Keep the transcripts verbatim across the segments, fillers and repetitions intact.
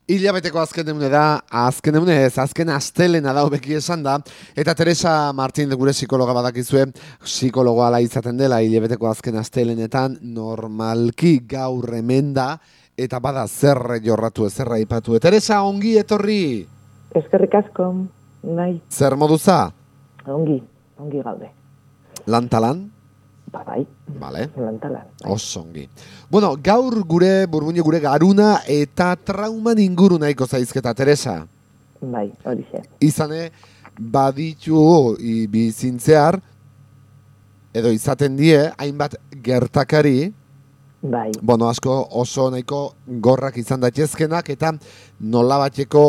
Hilabeteko azken eune da, azken eune ez, azken astelena da hobeki esan da, eta Teresa Martin gure psikologa badakizue, psikologoa ala izaten dela hilabeteko azken astelenetan normalki gaur hemen da, eta bada zer jorratu, zer aipatu. Teresa, ongi etorri? Eskerrik asko, nahi. Zer moduza? Ongi, ongi gaude. Lantalan? Ba, bai. Vale. Lantalan. Bai. Oso ongi. Bueno, gaur gure, burbuñe gure garuna eta trauman inguru nahiko zaizketa, Teresa. Bai, hori xe. Izane, baditu bizintzear, edo izaten die, hainbat gertakari, Bai. bueno, asko oso nahiko gorrak izan daitezkenak, eta nolabateko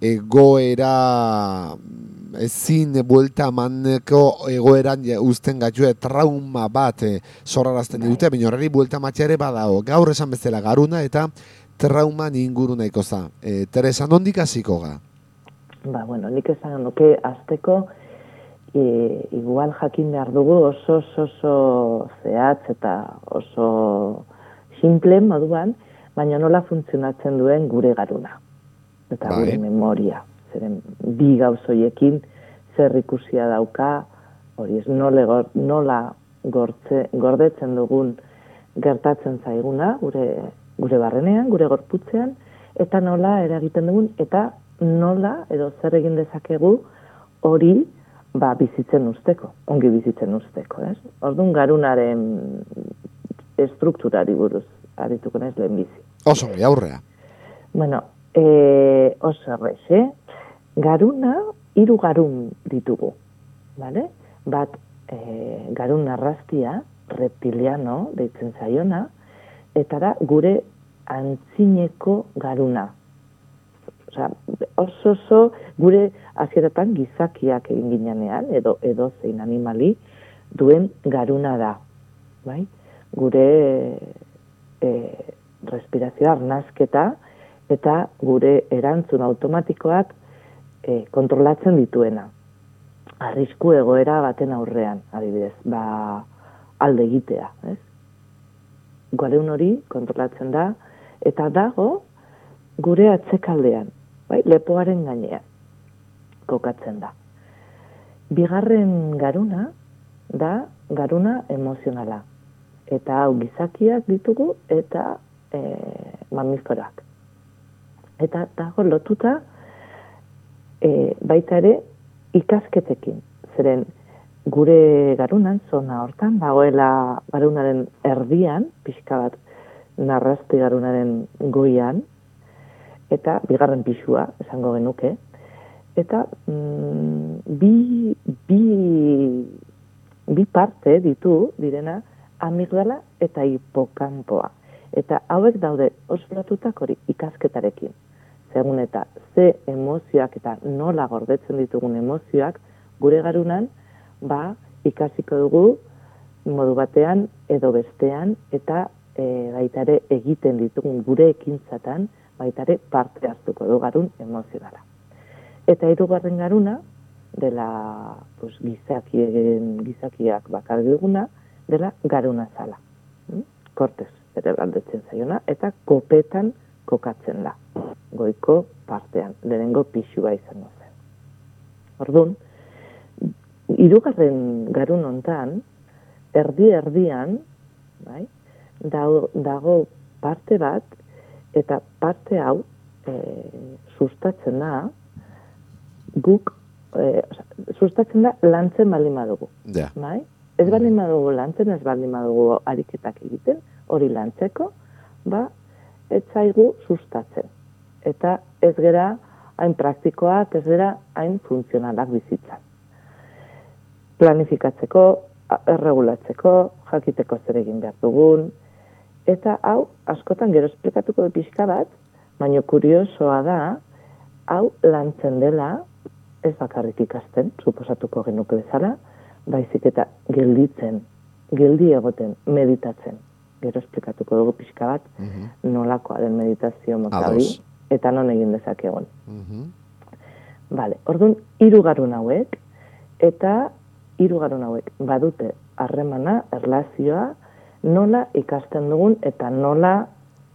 egoera ezin buelta maneko egoeran uzten gatue trauma bat e, zorrarazten dute, baina horreri buelta matxare badao. Gaur esan bezala garuna eta trauman inguru nahiko za. E, Teresa, nondik hasiko ga? Ba, bueno, nik esan nuke azteko e, igual jakin behar dugu oso oso, oso zehatz eta oso simple moduan, baina nola funtzionatzen duen gure garuna. Eta bai. Gure memoria. Zeren bi gauzoiekin zer ikusia dauka, hori ez nola, nola gortze, gordetzen dugun gertatzen zaiguna, gure, gure barrenean, gure gorputzean, eta nola eragiten dugun, eta nola edo zer egin dezakegu hori ba, bizitzen usteko, ongi bizitzen usteko. Ez? Orduan garunaren estrukturari buruz, arituko naiz lehen bizi. Oso, aurrea. Bueno, e, oso errez, eh? Garuna, hiru garun ditugu, bale? Bat, e, garun arrastia, reptiliano, deitzen zaiona, eta da gure antzineko garuna. Osa, oso oso gure hasieratan gizakiak egin ginean, edo, edo zein animali, duen garuna da, bai? Gure e, respirazioa, arnasketa, eta gure erantzun automatikoak e, kontrolatzen dituena. Arrisku egoera baten aurrean, adibidez, ba, alde egitea. Ez? Garun hori kontrolatzen da, eta dago gure atzekaldean, bai? Lepoaren gainean kokatzen da. Bigarren garuna da garuna emozionala. Eta hau gizakiak ditugu eta e, mamiferoak. Eta dago lotuta e, baita ere ikasketekin. Zeren gure garunan, zona hortan, dagoela garunaren erdian, pixka bat narrazti garunaren goian, eta bigarren pixua, esango genuke, eta mm, bi, bi, bi parte ditu direna amigdala eta hipokampoa. Eta hauek daude oso lotutak hori ikasketarekin. Segun eta ze emozioak eta nola gordetzen ditugun emozioak gure garunan, ba, ikasiko dugu modu batean edo bestean eta e, baitare egiten ditugun gure ekintzatan baitare parte hartuko du garun emozionala. Eta hirugarren garuna, dela pues, gizakien, gizakiak bakar duguna, dela garuna zala. Hmm? Kortez, ere baldetzen zaiona, eta kopetan kokatzen da. Goiko partean, lehenengo pixua izango zen. Orduan, hirugarren garun hontan, erdi-erdian, bai, dago, dago parte bat, eta parte hau e, sustatzen da, guk, e, sustatzen da lantzen baldin badugu. Yeah. Bai? Ez baldin badugu lantzen, ez baldin badugu ariketak egiten, hori lantzeko, ba, ez zaigu sustatzen. Eta ez gera hain praktikoak, ez gera hain funtzionalak bizitzan. Planifikatzeko, erregulatzeko, jakiteko zer egin behar dugun, eta hau, askotan gero esplikatuko du pixka bat, baina kuriosoa da, hau lantzen dela, ez bakarrik ikasten, suposatuko genuke bezala, baizik eta gelditzen, geldi egoten, meditatzen. Gero esplikatuko dugu pixka bat, uh-huh. nolakoa den meditazio mota hori, eta non egin dezakegon. Uh-huh. Vale, orduan, hiru garun hauek, eta hiru garun hauek badute harremana, erlazioa, nola ikasten dugun, eta nola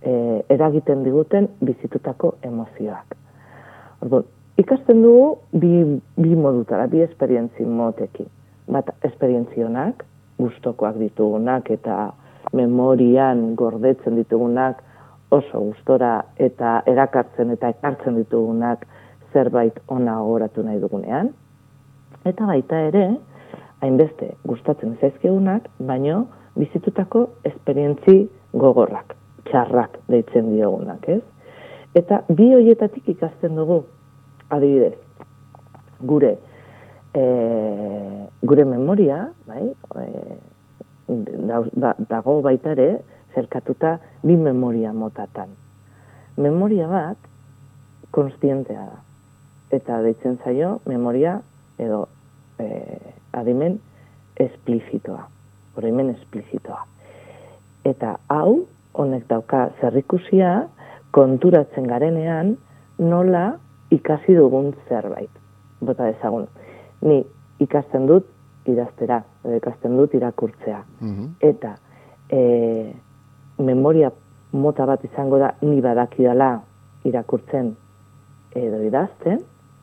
e, eragiten diguten bizitutako emozioak. Orduan, ikasten dugu bi, bi modutara, bi esperientzi motekin. Bat, esperientzionak, gustokoak ditugunak eta memorian gordetzen ditugunak oso gustora eta erakartzen eta ekartzen ditugunak zerbait ona gogoratu nahi dugunean. Eta baita ere, hainbeste gustatzen zaizkigunak, baino bizitutako esperientzi gogorrak, txarrak deitzen diogunak, ez? Eta bi horietatik ikasten dugu, adibidez, gure e, gure memoria, bai, e, da, dago baita ere, zerkatuta bi memoria motatan. Memoria bat, konstientea da. Eta deitzen zaio, memoria edo e, adimen esplizitoa. Oroimen esplizitoa. Eta hau, honek dauka zerrikusia, konturatzen garenean nola ikasi dugun zerbait. Bota dezagun. Ni ikasten dut idaztera, edo ikasten dut irakurtzea. Mm-hmm. Eta e, memoria mota bat izango da ni badakidala irakurtzen edo idazten,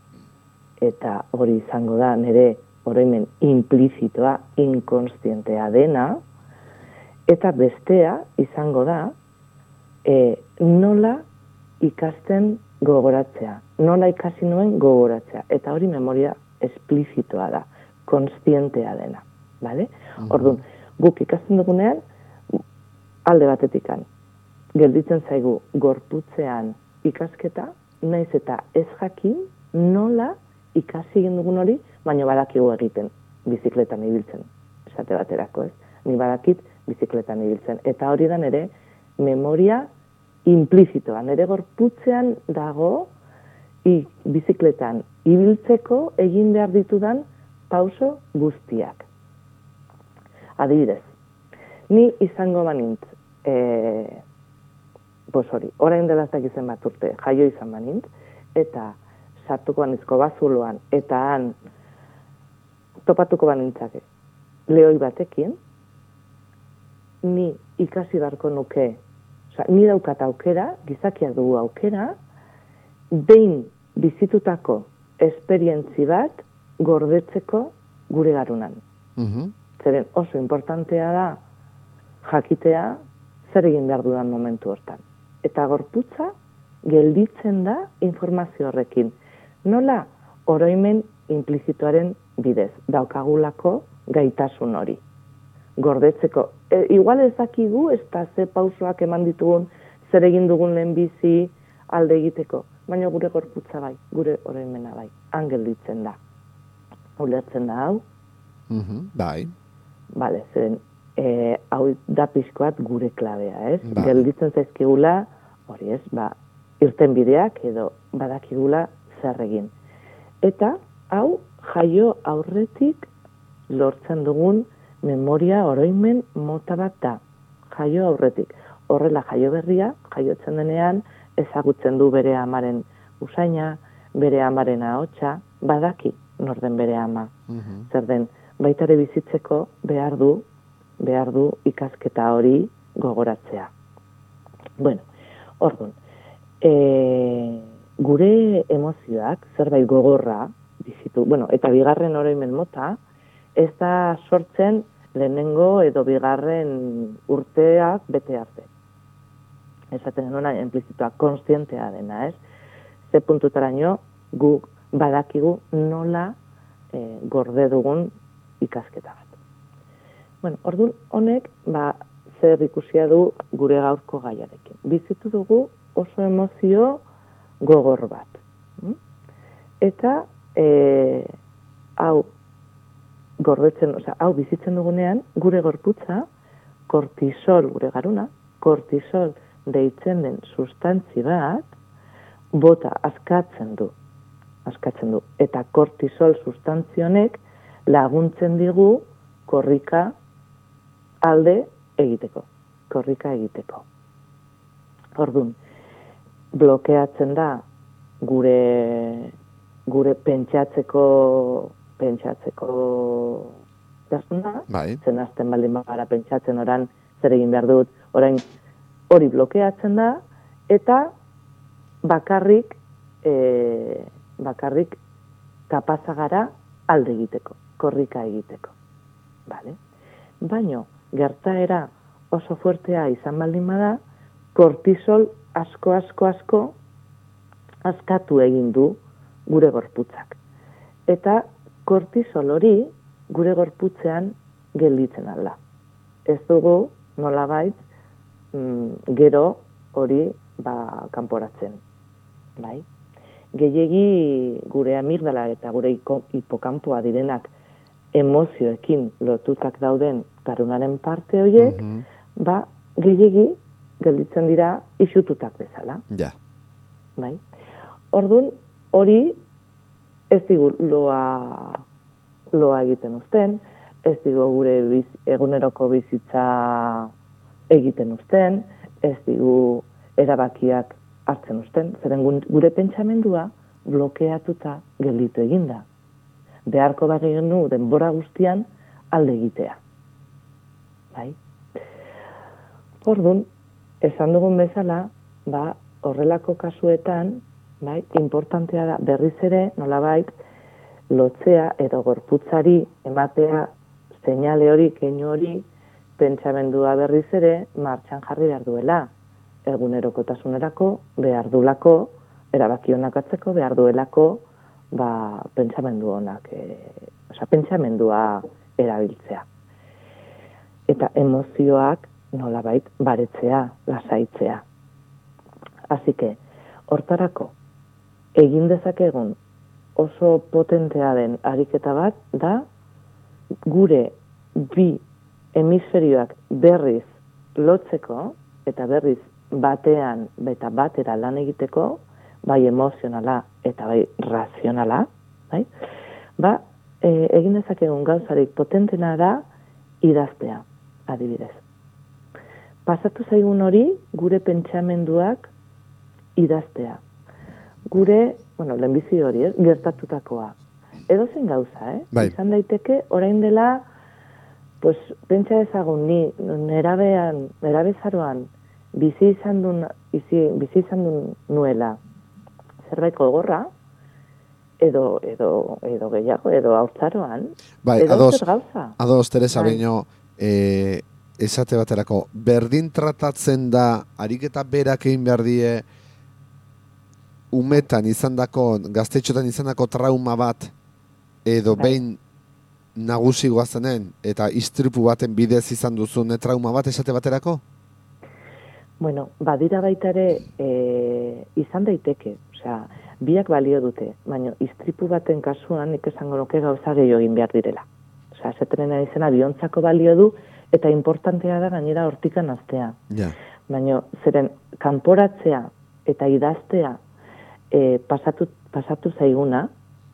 eta hori izango da nire oroimen implizitoa, inkonstientea dena, eta bestea izango da e, nola ikasten gogoratzea, nola ikasi nuen gogoratzea, eta hori memoria esplizitoa da, konstientea dena, bale? Uh-huh. Orduan, guk ikasten dugunean, alde batetikan, gelditzen zaigu gorputzean ikasketa, naiz eta ez jakin nola ikasi egin dugun hori, baina badakigu egiten bizikletan ibiltzen, esate baterako, ez? Ni badakit bizikletan ibiltzen, eta hori da nere memoria implizitoa, nere gorputzean dago i, bizikletan ibiltzeko egin behar ditudan pauso guztiak. Adibidez, ni izango banintz, e, bos hori, orain dela ez dakizen bat urte, jaio izan banintz, eta sartuko banizko bazuloan, eta han topatuko banintzake lehoi batekin, ni ikasi beharko nuke, oza, ni daukat aukera, gizakiak dugu aukera, behin bizitutako esperientzi bat gordetzeko gure garunan. Mm-hmm. Zeren oso importantea da jakitea zer egin behar dudan momentu hortan. Eta gorputza gelditzen da informazio horrekin. Nola oroimen implizituaren bidez, daukagulako gaitasun hori. Gordetzeko, e, igual ez dakigu, ez da ze pausoak eman ditugun, zer egin dugun lehenbizi alde egiteko, baina gure gorputza bai, gure oroimena bai, han gelditzen da. Ulertzen da hau? Mm-hmm, bai. Bale, zeren, e, hau da pixkoat gure klabea, ez? Bai. Gelditzen zaizkigula, hori ez, ba, irten bideak edo badakigula zer egin. Eta, hau, jaio aurretik lortzen dugun memoria oroimen mota bat da. Jaio aurretik. Horrela jaio berria, jaiotzen denean, ezagutzen du bere amaren usaina, bere amaren ahotsa, badaki norden bere ama. Mm-hmm. Zer den, baitare bizitzeko behar du, behar du ikasketa hori gogoratzea. Bueno, orduan, e, gure emozioak, zerbait gogorra, bizitu, bueno, eta bigarren oroimen mota, ez da sortzen lehenengo edo bigarren urteak bete arte. Esaten genuen implizitoa, konstientea dena, ez? Ze puntutaraino guk badakigu nola e, gorde dugun ikasketa bat. Bueno, orduan honek, ba, zer ikusia du gure gaurko gaiarekin. Bizitu dugu oso emozio gogor bat. Eta, e, hau, gordetzen, oza, hau bizitzen dugunean, gure gorputza, kortisol, gure garuna, kortisol deitzen den sustantzi bat, bota askatzen du. Askatzen du. Eta kortisol sustantzi honek laguntzen digu korrika alde egiteko. Korrika egiteko. Orduan, blokeatzen da gure gure pentsatzeko pentsatzeko tasuna, bai. Zen hasten baldin bagara pentsatzen oran zer egin behar dut, orain hori blokeatzen da, eta bakarrik, e, bakarrik kapazagara alde egiteko, korrika egiteko. Vale? Baino, gertaera oso fuertea izan baldin bada, kortisol asko, asko, asko askatu egin du gure gorputzak. Eta kortisol hori gure gorputzean gelditzen alda. Ez dugu nolabait mm, gero hori ba, kanporatzen. Bai? Gehiegi gure amigdala eta gure hipokampoa direnak emozioekin lotutak dauden garunaren parte horiek, mm-hmm. ba, gehiegi gelditzen dira isututak bezala. Ja. Bai? Orduan, hori ez digu loa, loa egiten uzten, ez digu gure biz, eguneroko bizitza egiten uzten, ez digu erabakiak hartzen uzten, zeren gure pentsamendua blokeatuta gelditu eginda. Beharko bagenu denbora guztian alde egitea. Bai? Orduan, esan dugun bezala, ba, horrelako kasuetan, bai, importantea da berriz ere, nolabait, lotzea edo gorputzari ematea seinale hori, keinu hori, pentsamendua berriz ere martxan jarri behar duela. Egunerokotasunerako, behar duelako, erabaki honak atzeko, behar duelako, ba, pentsamendu honak, e, oza, pentsamendua erabiltzea. Eta emozioak nolabait baretzea, lasaitzea. Así que, hortarako, egin dezakegun oso potentea den ariketa bat da gure bi hemisferioak berriz lotzeko eta berriz batean eta batera lan egiteko, bai emozionala eta bai razionala, bai? Ba, e, egin dezakegun gauzarik potentena da idaztea, adibidez. Pasatu zaigun hori gure pentsamenduak idaztea. Gure, bueno, lehenbizi hori, eh? Gertatutakoa. Edo zen gauza, eh? Bai. Izan daiteke, orain dela, pues, pentsa ezagun ni, nerabean, nerabezaroan, bizi izan duen, bizi, bizi izan duen nuela, zerbait gogorra, edo, edo, edo gehiago, edo haurtzaroan, bai, edo ados, zer gauza. Ados, Teresa, bai. Beño, eh, esate baterako, berdin tratatzen da, ariketa berak egin behar die, umetan izandako, gaztetxotan izandako trauma bat, edo bai. behin nagusi guazenen, eta istripu baten bidez izan duzun trauma bat esate baterako? Bueno, badira baita ere e, izan daiteke, osea, biak balio dute, baina istripu baten kasuan nik esango nuke gauza gehiago egin behar direla. Osea, esaten izena biontzako balio du, eta importantea da gainera hortikan aztea. Ja. Baina zeren kanporatzea eta idaztea e, pasatu, pasatu zaiguna,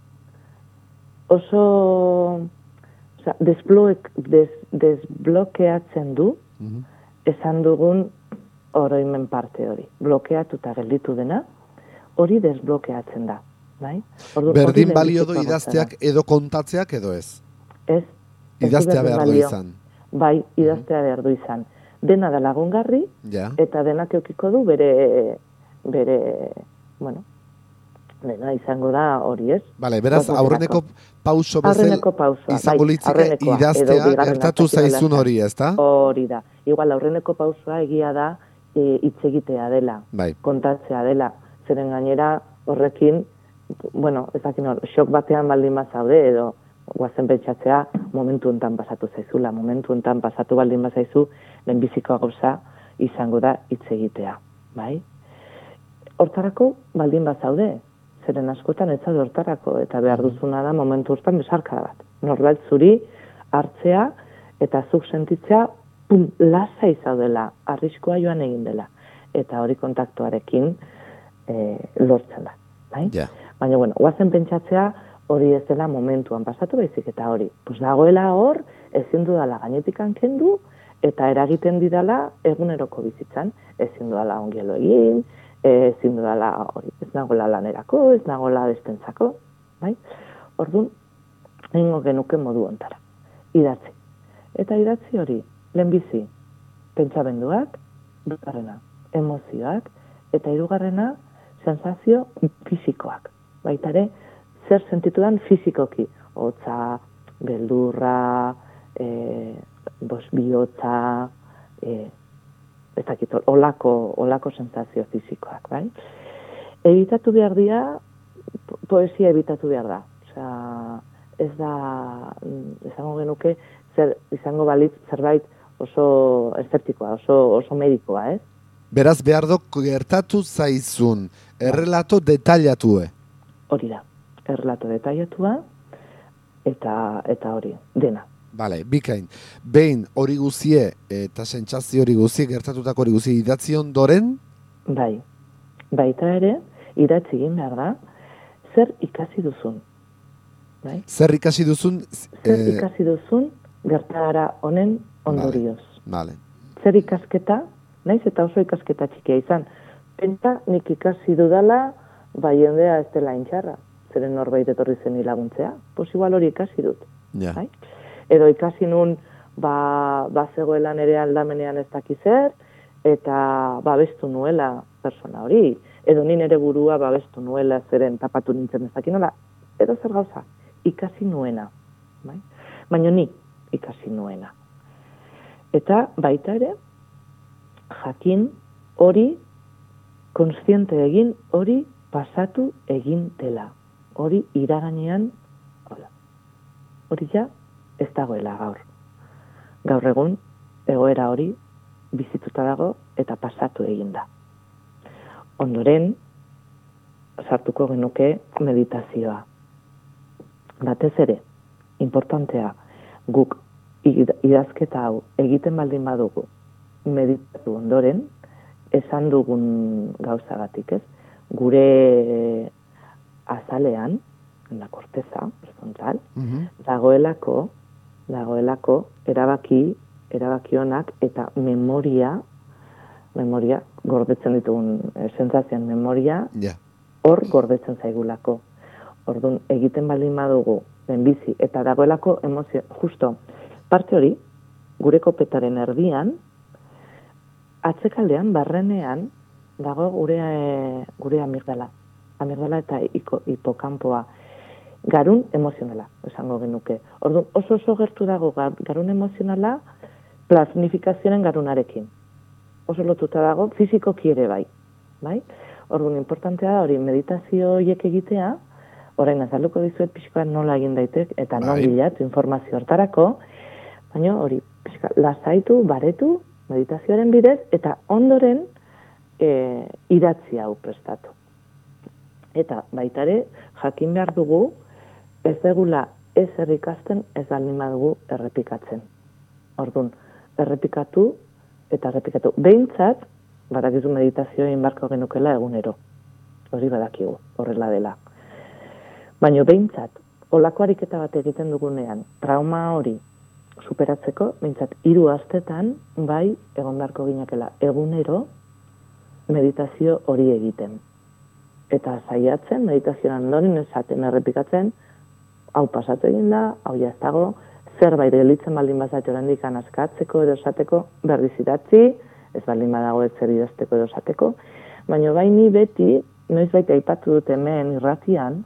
oso osea, desbloek, des, desblokeatzen du, mm-hmm. esan dugun oroimen parte hori. Blokeatuta gelditu dena, hori desblokeatzen da. Bai? Ordu, berdin balio du idazteak edo kontatzeak edo ez? Ez. Idaztea behar du izan. Bai, idaztea behar du izan. Dena da lagungarri, ja. Eta denak eukiko du bere, bere, bueno, dena izango da hori ez. Bale, beraz, aurreneko pauso bezel izango bai, litzike idaztea gertatu zaizun hori, ez da? Hori da. Igual, aurreneko pausoa egia da e, hitz egitea dela, bai. Kontatzea dela, zeren gainera horrekin, bueno, ez dakin hor, xok batean baldin bazaude edo guazen pentsatzea momentu hontan pasatu zaizula, momentu hontan pasatu baldin bazaizu, lehenbizikoa gauza izango da hitz egitea, bai? Hortarako baldin bazaude, zeren askotan ez zaude hortarako, eta behar duzuna da momentu hortan besarka bat. Norbait zuri hartzea eta zuk sentitzea pum, lasa izaudela, arriskoa joan egin dela. Eta hori kontaktuarekin e, lortzen da. Bai? Yeah. Baina, bueno, guazen pentsatzea hori ez dela momentuan pasatu baizik eta hori. Pues dagoela hor, ezin dudala gainetikan kendu, eta eragiten didala eguneroko bizitzan. Ezin dudala ongielo egin, ezin dudala hori, ez nagoela lanerako, ez nagoela despentsako. Bai? Orduan, egingo genuke modu ontara. Idatzi. Eta idatzi hori, lehenbizi, pentsamenduak, bigarrena, emozioak, eta hirugarrena sensazio fisikoak. Baita ere, zer sentitudan fisikoki, hotza, beldurra, e, bos, bihotza, e, ez dakit, olako, olako sensazio fisikoak, bai? Ebitatu behar dira, poesia ebitatu behar da. Osea, ez da, izango genuke, zer, izango balitz zerbait oso eszeptikoa, oso, oso medikoa, ez? Beraz, behar dok gertatu zaizun, errelato detailatue. Hori da, errelato detailatua, eta eta hori, dena. Bale, bikain. Behin hori guzie eta sentsazio hori guzie, gertatutako hori guzie idatzi ondoren? Bai, baita ere, idatzi egin behar da, zer ikasi duzun. Bai? Zer ikasi duzun? Zer eh... ikasi duzun gertaera honen ondorioz. Vale. Zer ikasketa, naiz eta oso ikasketa txikia izan. Penta nik ikasi dudala, bai jendea ez dela intxarra. Zeren norbait etorri zen laguntzea. Pues igual hori ikasi dut. Ja. Bai? Edo ikasi nun, ba, ba zegoela nere aldamenean ez dakizer, eta babestu nuela persona hori. Edo ni nere burua babestu nuela zeren tapatu nintzen ez dakinola. Edo zer gauza, ikasi nuena. Bai? Baina ni ikasi nuena. Eta baita ere, jakin hori, kontziente egin hori pasatu egin dela. Hori iraganean, hola, hori ja ez dagoela gaur. Gaur egun, egoera hori bizituta dago eta pasatu egin da. Ondoren, sartuko genuke meditazioa. Batez ere, importantea, guk idazketa hau egiten baldin badugu meditatu ondoren, esan dugun gauzagatik, ez? Gure azalean, la corteza frontal, uh-huh. dagoelako, dagoelako erabaki, erabaki honak eta memoria, memoria, gordetzen ditugun sentsazioen memoria, yeah. hor gordetzen zaigulako. Orduan, egiten baldin badugu, benbizi, eta dagoelako emozio, justo, parte hori, gure kopetaren erdian, atzekaldean, barrenean, dago gure, gure amigdala. Amigdala eta hipokampoa. Garun emozionala, esango genuke. Orduan, oso oso gertu dago garun emozionala planifikazioaren garunarekin. Oso lotuta dago, fizikoki ere bai. bai? Orduan, importantea da hori meditazio horiek egitea, orain azalduko dizuet pixkoa nola egin daitek, eta non bilatu informazio hartarako, baina hori, pixka, lasaitu, baretu, meditazioaren bidez, eta ondoren e, idatzi hau prestatu. Eta baita ere, jakin behar dugu, ez degula ez errikasten, ez baldin badugu errepikatzen. Orduan, errepikatu eta errepikatu. Behintzat, badakizu meditazioa inbarko genukela egunero. Hori badakigu, horrela dela. Baina behintzat, olako ariketa bat egiten dugunean, trauma hori superatzeko, behintzat, hiru astetan, bai, egon beharko ginakela egunero meditazio hori egiten. Eta saiatzen, meditazioan ondoren esaten errepikatzen, hau pasatu egin da, hau ja ez dago, zerbait gelitzen baldin bazate oraindik askatzeko edo esateko berriz idatzi, ez baldin badago ez zer idazteko edo esateko, baina bai ni beti, noizbait aipatu dut hemen irratian,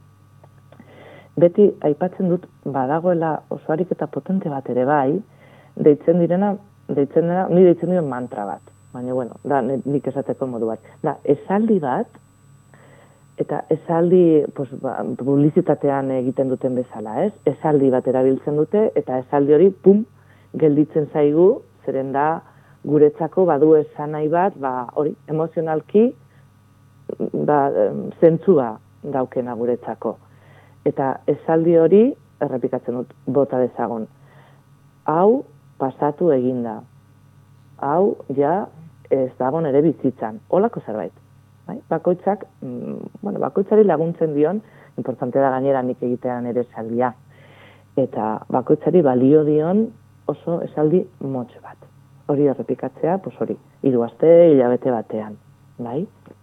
beti aipatzen dut badagoela oso ariketa potente bat ere bai, deitzen direna, deitzen dena, ni deitzen duen mantra bat, baina bueno, da nik esateko modu bat, da esaldi bat, eta esaldi, pues, ba, publizitatean egiten duten bezala, ez? Esaldi bat erabiltzen dute, eta esaldi hori, pum, gelditzen zaigu, zeren da, guretzako badu esan nahi bat, ba, hori, emozionalki, ba, zentzua daukena guretzako. Eta esaldi hori, errepikatzen dut, bota dezagon. Hau, pasatu eginda. Hau, ja, ez dago nere bizitzan. Holako zerbait. Bai? Bakoitzak, mm, bueno, bakoitzari laguntzen dion, importante da gainera nik egitean ere esaldia. Eta bakoitzari balio dion oso esaldi motx bat. Hori errepikatzea, pues hori, hiru aste, hilabete batean. Bai?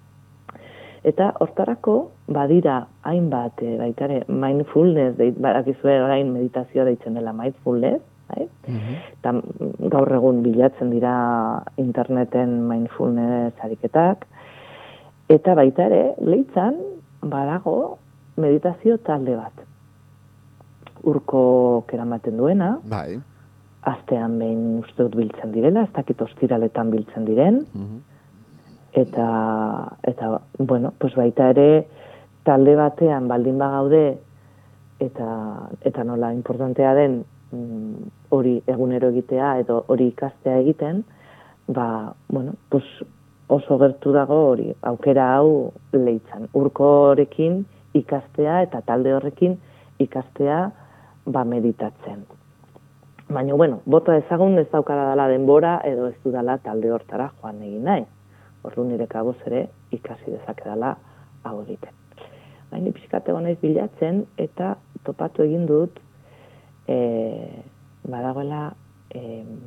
Eta hortarako badira hainbat, baitare mindfulness, badakizue orain meditazioa deitzen dela mindfulness, Bai? Eta gaur egun bilatzen dira interneten mindfulness ariketak, eta baita ere, Leitzan badago meditazio talde bat. Urko keramaten duena, bai. astean behin uste dut biltzen direla, ez dakit ostiraletan biltzen diren, eta, eta bueno, pues baita ere, talde batean baldin bagaude, eta, eta nola importantea den, hori egunero egitea edo hori ikastea egiten, ba, bueno, pues oso gertu dago hori, aukera hau Leitzan. Urkorekin ikastea eta talde horrekin ikastea ba meditatzen. Baina, bueno, bota ezagun ez daukara dela denbora edo ez dudala talde hortara joan egin nahi. Ordu nire kabuz ere ikasi dezakedala hau egiten. Baina pixkate gonaiz bilatzen eta topatu egin dut e, badagoela e,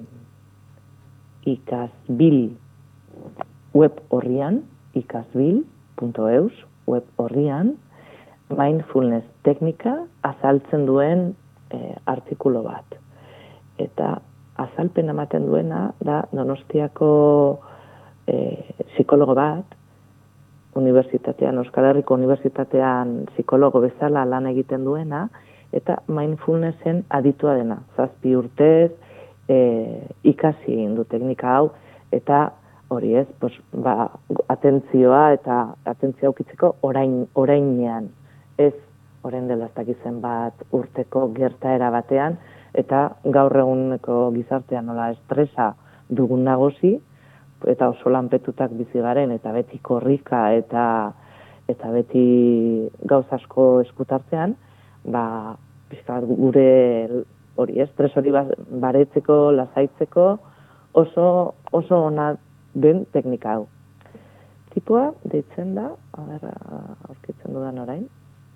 ikasbil web horrian, ikasbil puntu eus web horrian, mindfulness teknika azaltzen duen e, artikulu bat. Eta azalpen ematen duena da Donostiako e, psikologo bat, unibertsitatean, Euskal Herriko unibertsitatean psikologo bezala lan egiten duena, eta mindfulnessen aditua dena. Zazpi urtez e, ikasi egin du teknika hau, eta hori ez, pues, ba, atentzioa eta atentzioa ukitzeko orain, orainean. Ez orain dela ez dakizen bat urteko gertaera batean, eta gaur eguneko gizartean nola estresa dugun nagusi, eta oso lanpetutak bizi garen, eta beti korrika eta eta beti gauz asko eskutartzean, ba, pixkat gure hori estres hori baretzeko, lasaitzeko, oso, oso ona den teknika hau. Tipoa deitzen da, a ber, aurkitzen dudan orain.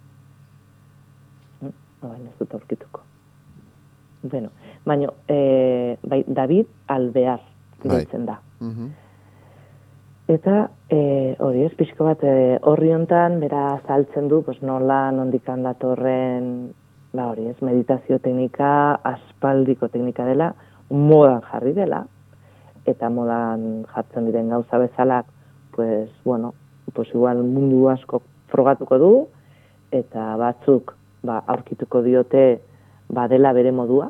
Orain ez dut aurkituko. Bueno, baina, e, bai, David Alvear deitzen da. Mhm. Eta e, hori ez, pixko bat e, horri hontan, bera azaltzen du, pues, nola nondikan datorren, ba hori ez, meditazio teknika, aspaldiko teknika dela, modan jarri dela, eta modan jartzen diren gauza bezalak, pues, bueno, pues igual mundu asko frogatuko du, eta batzuk, ba, aurkituko diote, ba, dela bere modua,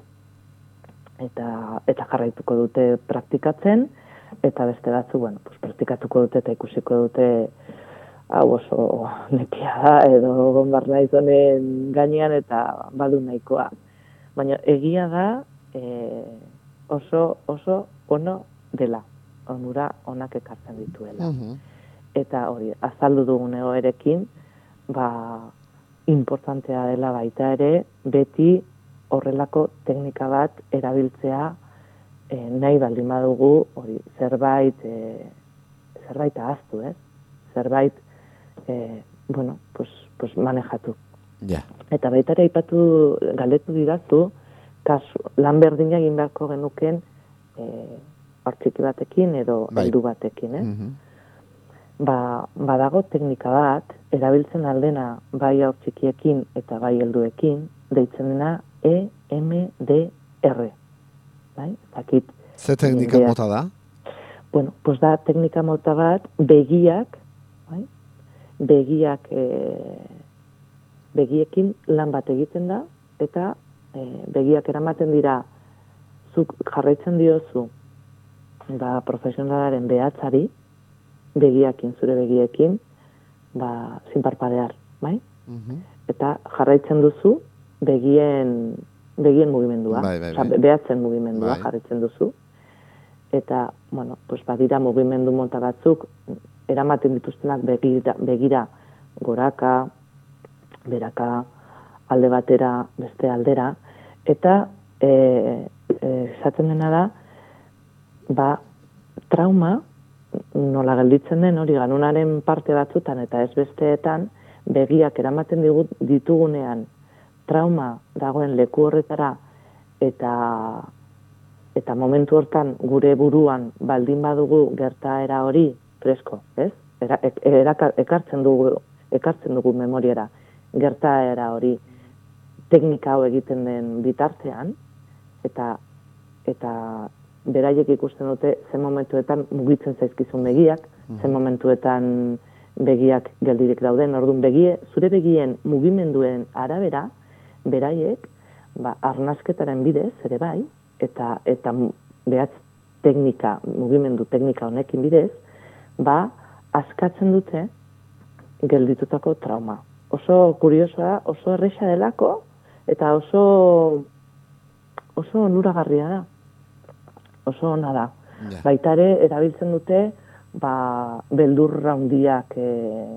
eta, eta jarraituko dute praktikatzen, eta beste batzu, bueno, pues, praktikatuko dute eta ikusiko dute hau oso nekia da, edo gonbar naiz honen gainean eta badu nahikoa. Baina egia da e, oso, oso ono dela, onura onak ekartzen dituela. Mhm. Eta hori, azaldu dugun egoerekin, ba, importantea dela baita ere, beti horrelako teknika bat erabiltzea e, nahi baldin badugu, hori, zerbait, e, zerbait ahaztu, ez? Zerbait, e, bueno, pues, pues manejatu. Ja. Eta baita ere aipatu, galdetu didazu, kasu, lan berdina egin beharko genuken e, hortxiki batekin edo Bai. heldu batekin, ez? Mhm. Ba, badago teknika bat, erabiltzen aldena bai haurtxikiekin eta bai helduekin, deitzen dena E M D R. Bai? Zakit. Ze teknika jendea- mota da? Bueno, pues da teknika mota bat, begiak, bai? Begiak, e, begiekin lan bat egiten da, eta e, begiak eramaten dira, zuk jarraitzen diozu, ba, profesionalaren behatzari, begiekin, zure begiekin, ba, sin parpadear, bai? Mhm. Eta jarraitzen duzu begien begien mugimendua, Bai, bai, osea, bai. behatzen mugimendua Bai. jarraitzen duzu. Eta, bueno, pues badira mugimendu mota batzuk eramaten dituztenak begira, begira goraka, beraka, alde batera, beste aldera, eta eh eh, esaten dena da, ba, trauma nola gelditzen den hori ganunaren parte batzutan eta ez besteetan, begiak eramaten digut, ditugunean trauma dagoen leku horretara eta eta momentu hortan gure buruan baldin badugu gertaera hori fresko, ez? Era, e, eraka, ekartzen dugu ekartzen dugu memoriara gertaera hori teknika hau egiten den bitartean eta eta beraiek ikusten dute ze momentuetan mugitzen zaizkizun begiak, mm. ze momentuetan begiak geldirik dauden, orduan begie, zure begien mugimenduen arabera, beraiek, ba, arnasketaren bidez, ere bai, eta, eta behatz teknika, mugimendu teknika honekin bidez, ba, askatzen dute gelditutako trauma. Oso kuriosoa, oso erresa delako, eta oso oso onuragarria da. Oso ona da. Yeah. Baita ere, erabiltzen dute, ba, beldurra handiak e,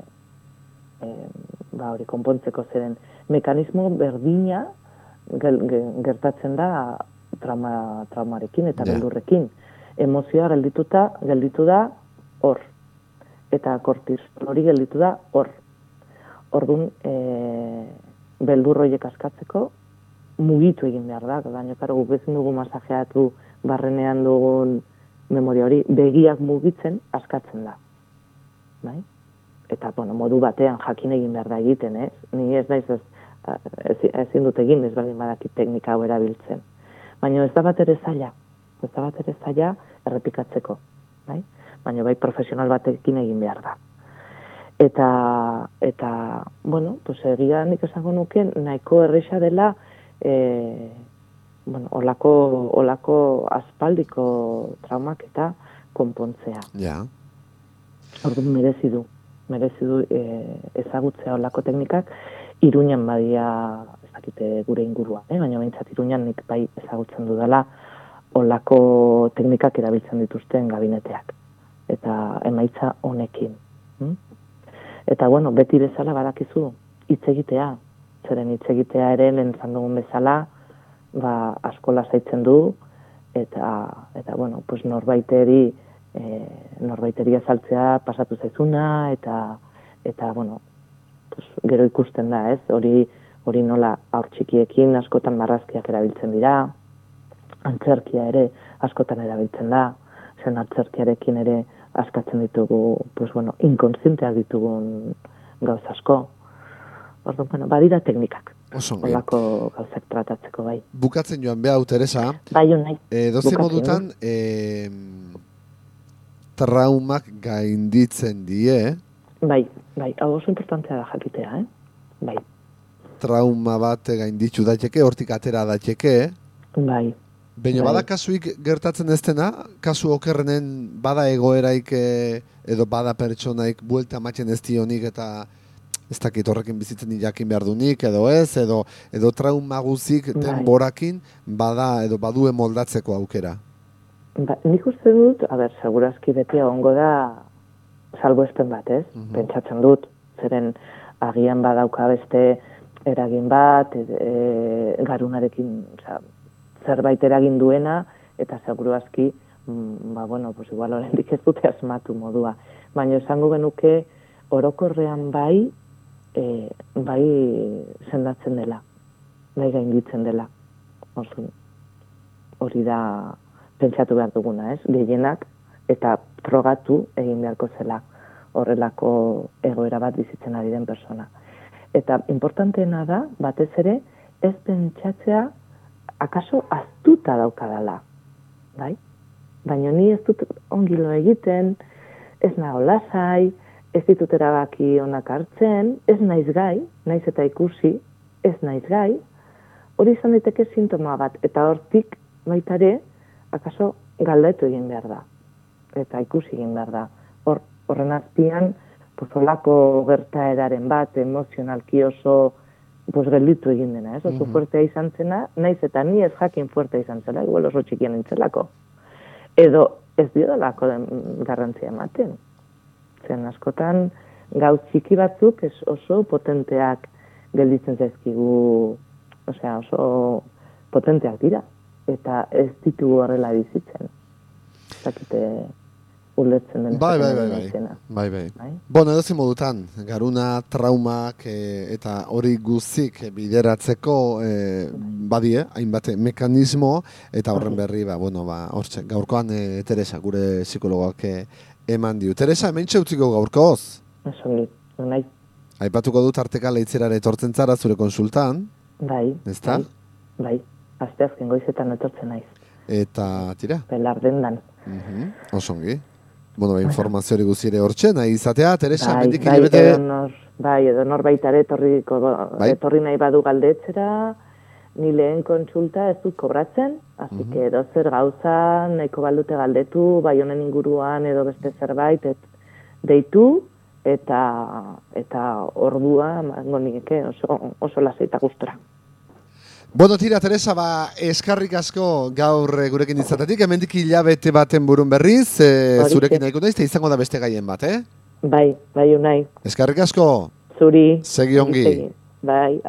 e, ba, hori konpontzeko zeren. Mekanismo berdina gel, gertatzen da trauma, traumarekin eta yeah. beldurrekin. Emozioa geldituta, gelditu da hor. Eta kortisol hori gelditu da hor. Orduan, e, beldurroiek askatzeko, mugitu egin behar da. Baina, karo, guk ezin dugu masajeatu barrenean dugun memoria hori, begiak mugitzen askatzen da. Bai? Eta, bueno, modu batean jakin egin behar da egiten, ez? Ni ez naiz ez, ez, ezin dut egin, ez baldin badakit teknika hau erabiltzen. Baina ez da bat ere zaila. Ez da bat ere zaila errepikatzeko. Bai? Baina bai profesional batekin egin behar da. Eta, eta bueno, pues egia nik esango nuke nahiko erresa dela e, bueno, olako, olako aspaldiko traumak eta konpontzea. Ja. Orduan merezi du, merezi du e, ezagutzea olako teknikak, Iruñan badia, ez dakite gure ingurua, eh? Baina behintzat Iruñan nik bai ezagutzen dudala olako teknikak erabiltzen dituzten gabineteak. Eta emaitza honekin. Hm? Eta, bueno, beti bezala badakizu hitz egitea. Zeren hitz egitea ere, lehen zan dugun bezala, ba, asko lasaitzen du, eta, eta bueno, pues norbaiteri, e, norbaiteri azaltzea pasatu zaizuna, eta, eta bueno, pues, gero ikusten da, ez? Hori, hori nola haur txikiekin askotan marrazkiak erabiltzen dira, antzerkia ere askotan erabiltzen da, zen antzerkiarekin ere askatzen ditugu, pues bueno, inkonsienteak ditugun gauz asko. Orduan, bueno, badira teknikak. Olako gauzak tratatzeko, bai. Bukatzen joan behau, Teresa. Bai, nahi. E, dozi modutan, e, traumak gainditzen die. Bai, bai, hau oso importantea da jakitea, eh? Bai. Trauma bat gainditzu daiteke, hortik atera daiteke. Bai. Baina bada kasuik gertatzen ez dena, kasu okerrenen bada egoeraik edo bada pertsonaik buelta ematen ez dionik eta ez dakit horrekin bizitzen jakin behar dunik edo ez, edo, edo trauma guzik denborakin bada edo badue moldatzeko aukera. Ba, nik uste dut, a ber, segurazki beti egongo da salbuespen bat, ez? Uh-huh. Pentsatzen dut, zeren agian badauka beste eragin bat, e, e, garunarekin, oza, zerbait eragin duena, eta seguru aski, mm, ba, bueno, pues igual oraindik ez dute asmatu modua. Baina esango genuke, orokorrean bai, e, bai sendatzen dela, bai gainditzen dela. Orduan, hori da pentsatu behar duguna, ez? Gehienak eta frogatu egin beharko zela horrelako egoera bat bizitzen ari den persona. Eta importanteena da, batez ere, ez pentsatzea akaso aztuta daukadala, bai? Baina ni ez dut ongilo egiten, ez nago lasai, ez ditut erabaki onak hartzen, ez naiz gai, naiz eta ikusi, ez naiz gai, hori izan daiteke sintoma bat, eta hortik baitare, akaso galdetu egin behar da, eta ikusi egin behar da. Hor, horren azpian, pozolako gertaeraren bat, emozionalki oso, pues gelditu egin dena, ez? Oso uh-huh. fuertea izan zena, naiz eta ni ez jakin fuertea izan zela, igual oso txikian nintzelako. Edo ez diodalako garrantzia ematen. Zen askotan gauz txiki batzuk ez oso potenteak gelditzen zaizkigu, osea, oso potenteak dira. Eta ez ditugu horrela bizitzen. Zakite ulertzen den. Bai, bai, bai, bai. Bai, bai. Bai? Bueno, edozi modutan, garuna, traumak e, eta hori guztik bideratzeko e, badie, hainbat mekanismo, eta horren berri, ba, bueno, ba, hortxe, gaurkoan e, Teresa, gure psikologoak e, eman diu. Teresa, hemen txeutziko gaurkoz? Eso, nahi. Aipatuko dut arteka leitzerare etortzen zara zure konsultan. Bai, ezta? Bai, bai. Asteazken goizetan etortzen naiz. Eta, tira? Belar dendan. Mhm, osongi. Bueno, ba, informazio hori guzire hortxe, nahi izatea, Teresa, Bai, mendik bai, hilabete... edo nor, bai, edo norbait ere etorriko, Bai. etorri nahi badu galdetzera, ni lehen kontsulta ez dut kobratzen, hasi Mhm. que edo zer gauza nahiko baldute galdetu, bai honen inguruan edo beste zerbait, et, deitu, eta eta ordua emango nieke oso, oso lasai eta gustora. Bueno, tira, Teresa, ba, eskarrik asko gaur eh, gurekin izatetik, hemendik hilabete baten burun berriz, e, Horixe. zurekin nahiko naiz, eta izango da beste gaien bat, eh? Bai, bai unai, Eskarrik asko, zuri. segi ongi. Segi. Bai,